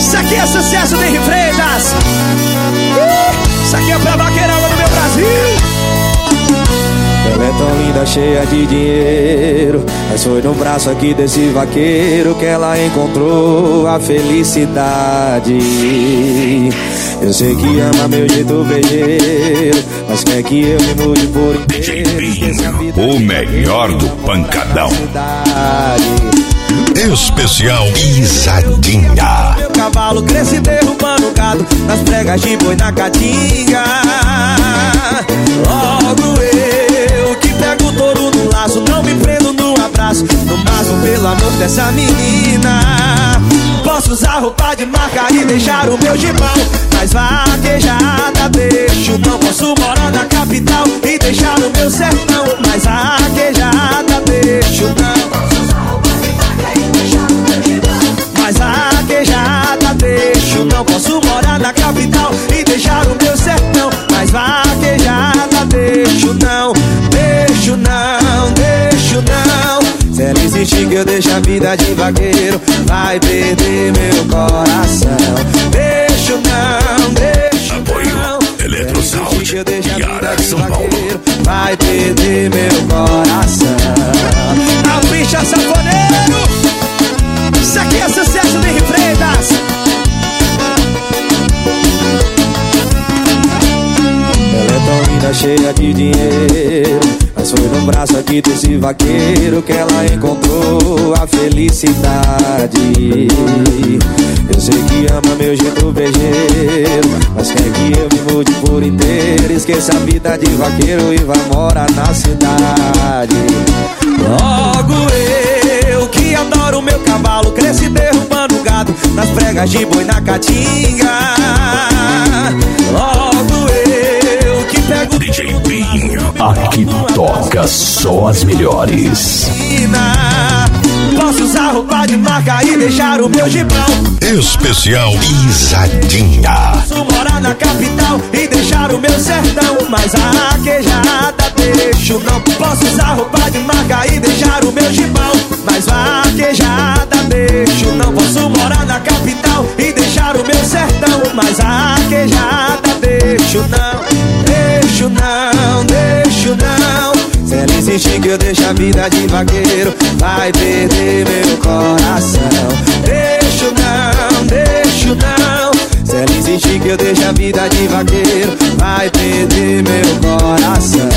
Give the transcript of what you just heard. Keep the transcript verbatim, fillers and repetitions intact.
Isso aqui é sucesso de Henri Freitas. Isso aqui é pra vaqueirada do meu Brasil. Ela é tão linda, cheia de dinheiro, mas foi no braço aqui desse vaqueiro que ela encontrou a felicidade. Eu sei que ama meu jeito vejeiro, mas quer que eu me mude por inteiro. D J Binho, o melhor do pancadão. Especial Pisadinha. Meu cavalo cresce derrubando gado nas pregas de boi na caatinga. Logo eu que pego o touro no laço, não me prendo no abraço, no máximo pelo amor dessa menina. Posso usar roupa de marca e deixar o meu gibão, mas vaquejada deixo. Não posso morar na capital e deixar o meu sertão, mas vaquejada deixo. Não posso usar roupa de marca e deixar o meu gibão, mas vaquejada deixo. Não posso morar na capital e deixar o meu sertão, mas vaquejada deixo. Não, deixo não, deixo não. Se ela insistir que eu deixo a vida de vaqueiro, vai perder meu coração. Deixo não, deixo não. Eletrosound, Yara, São Paulo. Vai perder meu coração. A bicha sanfoneiro. Isso aqui é sucesso de Henri Freitas. Ela é tão linda, cheia de dinheiro, mas foi no braço aqui desse vaqueiro que ela encontrou a felicidade. Eu sei que ama meu jeito vejeiro, mas quer que eu me mude por inteiro. Esqueça a vida de vaqueiro e vá morar na cidade. Logo eu que adoro meu cavalo cresce derrubando gado nas pregas de boi na caatinga. Logo eu que pego D J Binho, aqui toca só as melhores. Posso usar roupa de marca e deixar o meu gibão. Especial Pisadinha. Posso morar na capital e deixar o meu sertão, mas a vaquejada deixo. Não posso usar roupa de marca e deixar o meu gibão, mas vaquejada deixo. Não posso morar na capital e deixar o meu sertão, mas a vaquejada deixo. Não, deixo não, deixo não. Se ela insistir que eu deixo a vida de vaqueiro, vai perder meu coração. Deixo não, deixo não. Se ela insistir que eu deixo a vida de vaqueiro, vai perder meu coração.